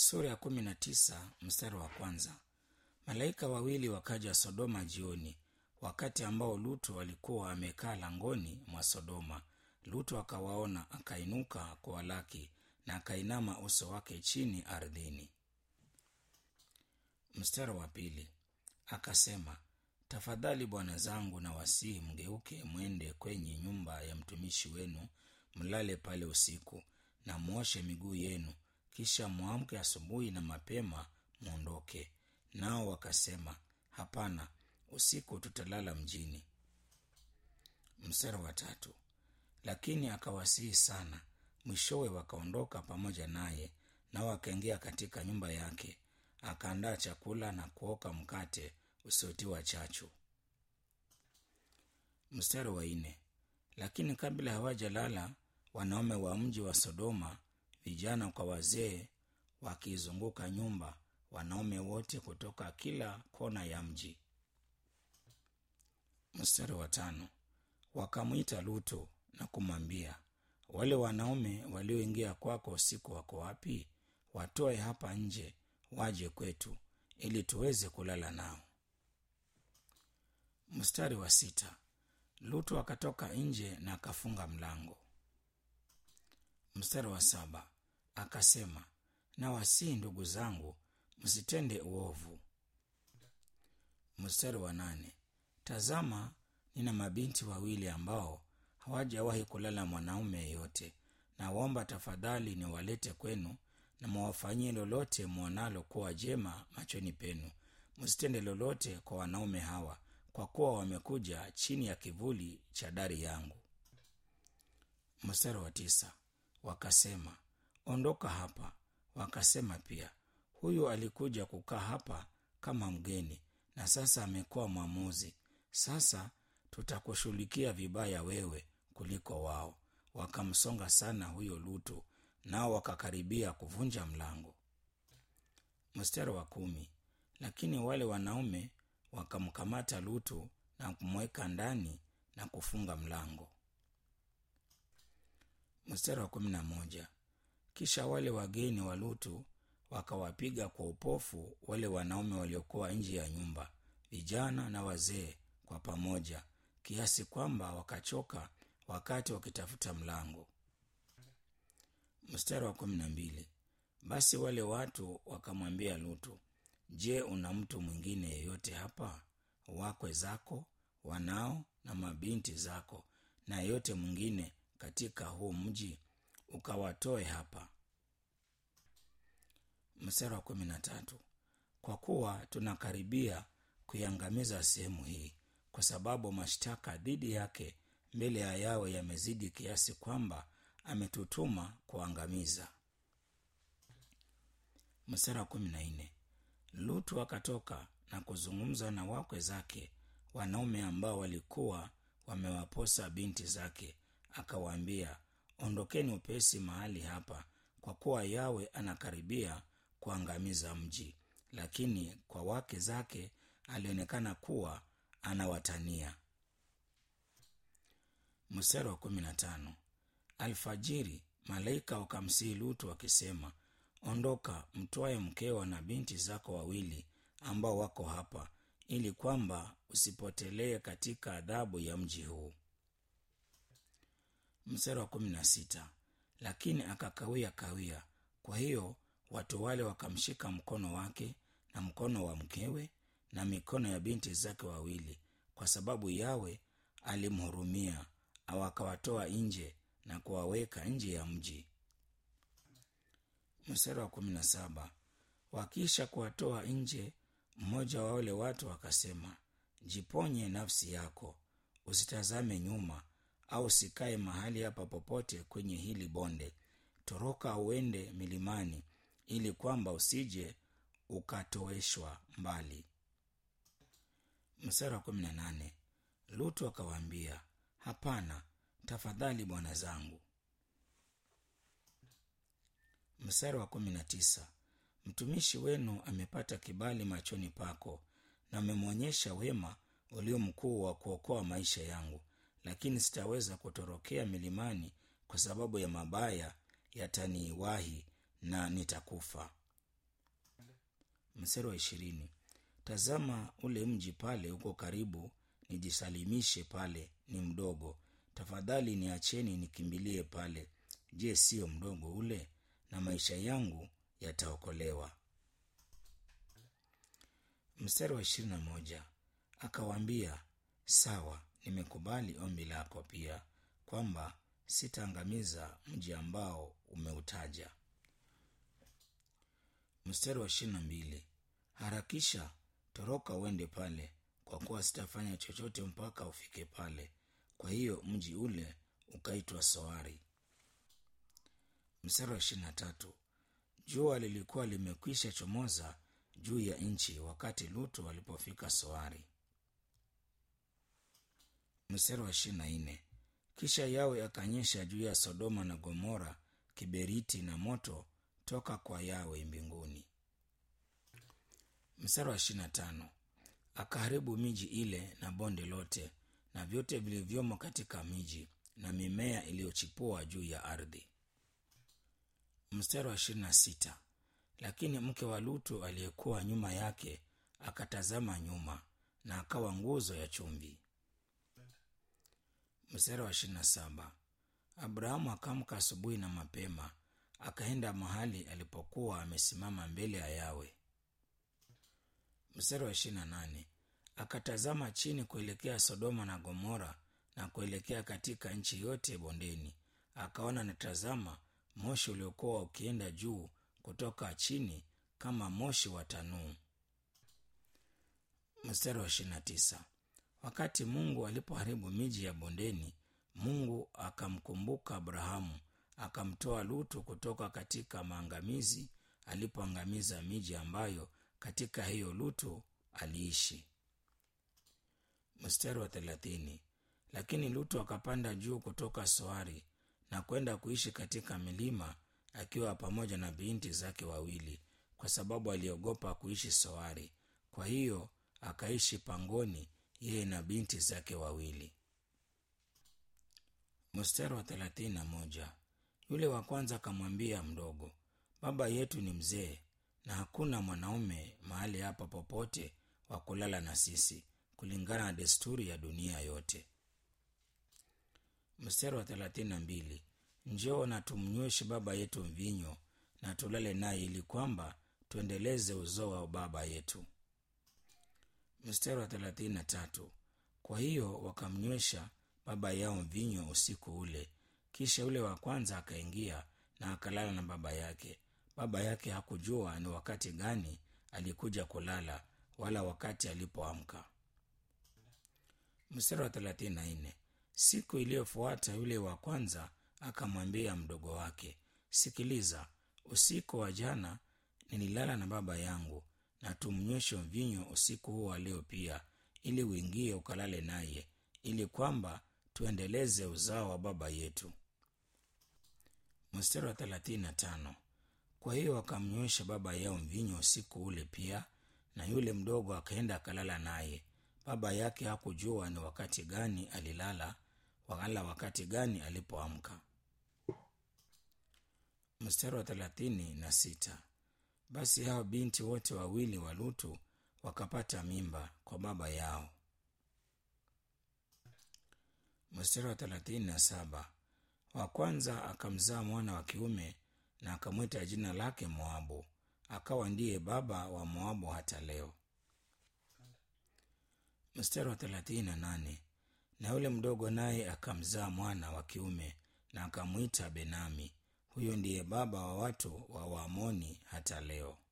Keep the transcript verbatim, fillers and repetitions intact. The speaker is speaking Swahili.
Sura ya kumi na tisa mstari wa kwanza. Malaika wawili wakaja Sodoma jioni, wakati ambao Lutu alikuwa amekaa langoni mwa Sodoma. Lutu akawaona, akainuka kuwalaki na akainama uso wake chini ardhini. Mstari wa pili. Akasema, tafadhali bwana zangu, na wasihi mgeuke mwende kwenye nyumba ya mtumishi wenu, mlale pale usiku na muoshe miguu yenu, kisha muamke asubuhi na mapema muondoke. Nao wakasema, hapana, usiku tutalala mjini. Mstari wa tatu. Lakini akawasihi sana, mwishowe wakaondoka pamoja naye, nao wakaingia katika nyumba yake, akaandaa chakula na kuoka mkate usiotiwa chachu. Mstari wa nne. Lakini kabla hawajalala, wanaume wa mji wa Sodoma, vijana kwa wazee, wakizunguka nyumba, wanaume wote kutoka kila kona ya mji. Mstari wa tano. Wakamwita Lutu na kumwambia, wale wanaume walioingia kwako usiku wako wapi? Watoe hapa nje, waje kwetu, ili tuweze kulala nao. Mstari wa sita. Lutu akatoka nje na akafunga mlango. Mstari wa saba. Akasema, na wasihi ndugu zangu, msitende uovu. Mstari wa nane. Tazama, nina mabinti wawili ambao hawajawahi kulala mwanaume yeyote, na waomba tafadhali niwalete kwenu, na mwafanyie lolote mwonalo kuwa jema machoni penu. Msitende lolote kwa wanaume hawa, kwa kuwa wamekuja chini ya kivuli cha dari yangu. Mstari wa tisa. Wakasema, ondoka hapa. Wakasema pia, huyu alikuja kukaa hapa kama mgeni, na sasa amekuwa mwamuzi. Sasa tutakushughulikia vibaya wewe kuliko wao. Wakamsonga sana huyo Lutu, nao wakakaribia kuvunja mlango. Mstari wa kumi. Lakini wale wanaume wakamkamata Lutu na kumweka ndani na kufunga mlango. Mstari wa kumi na moja. Kisha wale wageni wa Lutu wakawapiga kwa upofu wale wanaume waliokuwa nje ya nyumba, vijana na wazee kwa pamoja, kiasi kwamba wakachoka wakati wakitafuta mlango. Mstari wa kumi na mbili. Basi wale watu wakamwambia Lutu, je, una mtu mwingine yeyote hapa, wakwe zako, wanao na mabinti zako, na yeyote mwingine katika huu mji? Ukawatoe hapa. Mstari wa kumi na tatu. Kwa kuwa tunakaribia kuiangamiza sehemu hii, kwa sababu mashtaka dhidi yake mbele ya Yawe yamezidi kiasi kwamba ametutuma kuangamiza. Mstari wa kumi na nne. Lutu akatoka na kuzungumza na wakwe zake, wanaume ambao walikuwa wamewaposa binti zake, akawaambia, ondokeni upesi mahali hapa, kwa kuwa Yawe anakaribia kuangamiza mji. Lakini kwa wake zake alionekana kuwa anawatania. Mstari wa kumi na tano. Alfajiri malaika wakamsihi Lutu wakisema, ondoka, mtwae mkeo na binti zako wawili ambao wako hapa, ili kwamba usipotelee katika adhabu ya mji huu. Mstari wa kumi na sita. Lakini akakawia kawia, kwa hiyo watu wale wakamshika mkono wake na mkono wa mkewe na mikono ya binti zake wawili, kwa sababu Yawe alimhurumia, au akawatoa nje na kuwaweka nje ya mji. Mstari wa kumi na saba. Wakisha kuwatoa nje, mmoja wa wale watu akasema, jiponye nafsi yako, usitazame nyuma, au sikae mahali hapa popote kwenye hili bonde. Toroka uende milimani, ili kwamba usije ukatoeshwa mbali. Mstari wa kumi na nane. Lutu akawaambia, hapana, tafadhali bwana zangu. Mstari wa kumi na tisa. Mtumishi wenu amepata kibali machoni pako, na amemwonyesha wema ulio mkuu wa kuokoa maisha yangu, lakini sitaweza kutorokea milimani kwa sababu ya mabaya yataniwahi na nitakufa. Mstari wa ishirini, tazama ule mji pale uko karibu, nijisalimishe pale, ni mdogo. Tafadhali niacheni nikimbilie pale. Je, sio mdogo ule? Na maisha yangu yataokolewa. Mstari wa ishirini na moja, akawaambia, sawa, nimekubali ombi lako pia, kwamba sitaangamiza mji ambao umeutaja. Mstari wa ishirini na mbili, harakisha, toroka uende pale, kwa kuwa sitafanya chochote mpaka ufike pale. Kwa hiyo mji ule ukaitwa Soari. Mstari wa ishirini na tatu, jua lilikuwa limekwisha chomoza juu ya nchi wakati Lutu alipofika Soari. Mstari wa ishirini na nne, kisha Yawe akanyesha juu ya Sodoma na Gomora kiberiti na moto toka kwa Yawe mbinguni. Mstari wa ishirini na tano, akaharibu miji ile na bonde lote na vyote vilivyomo katika miji na mimea iliyochipua juu ya ardhi. Mstari wa ishirini na sita, lakini mke wa Lutu aliyekuwa nyuma yake akatazama nyuma na akawa nguzo ya chumvi. Mstari wa ishirini na saba, Abrahamu akamka asubuhi na mapema, akaenda mahali alipokuwa amesimama mbele ya Yawe. Mstari wa ishirini na nane, akatazama chini kuelekea Sodoma na Gomora na kuelekea katika nchi yote bondeni, akaona na tazama, moshi uliokuwa ukienda juu kutoka chini kama moshi wa tanuu. Mstari wa ishirini na tisa, wakati Mungu alipoharibu miji ya bondeni, Mungu akamkumbuka Abrahamu, akamtoa Lutu kutoka katika maangamizi alipoangamiza miji ambayo katika hiyo Lutu aliishi. Mstari wa thelathini, lakini Lutu akapanda juu kutoka Soari na kwenda kuishi katika milima akiwa pamoja na binti zake wawili, kwa sababu aliogopa kuishi Soari. Kwa hiyo akaishi pangoni, yeye na binti zake wawili. Mstari wa thelathini na moja, yule wa kwanza akamwambia mdogo, baba yetu ni mzee na hakuna mwanaume mahali hapa popote wa kulala na sisi, kulingana na desturi ya dunia yote. Mstari wa thelathini na mbili, njoo na tumnyweshe baba yetu mvinyo na tulale naye, ili kwamba tuendeleze uzao wa baba yetu. Mstari wa thelathini na tatu, kwa hiyo wakamnywesha baba yao mvinyo usiku ule. Kisha yule wa kwanza akaingia na akalala na baba yake. Baba yake hakujua ni wakati gani alikuja kulala wala wakati alipoamka. Mstari wa thelathini na nne, siku iliyofuata yule wa kwanza akamwambia mdogo wake, sikiliza, usiku wa jana nililala na baba yangu, na tumnyweshe mvinyo usiku huu wa leo pia, ili uingie ukalale naye, ili kwamba tuendeleze uzao wa baba yetu. Mstari wa thelathini na tano, kwa hiyo wakamnywesha baba yao mvinyo usiku ule pia, na yule mdogo akaenda akalala naye. Baba yake hakujua ni wakati gani alilala wala wakati gani alipoamka. Mstari wa thelathini na sita, basi hao binti wote wawili wa Lutu wakapata mimba kwa baba yao. Mstari wa thelathini na saba, wa kwanza akamzaa mwana wa kiume na akamwita jina lake Moabu, akawa ndiye baba wa Moabu hata leo. Mstari wa thelathini na nane, na yule mdogo naye akamzaa mwana wa kiume na akamwita Benami, huyo ndiye baba wa watu wa Waamoni hata leo.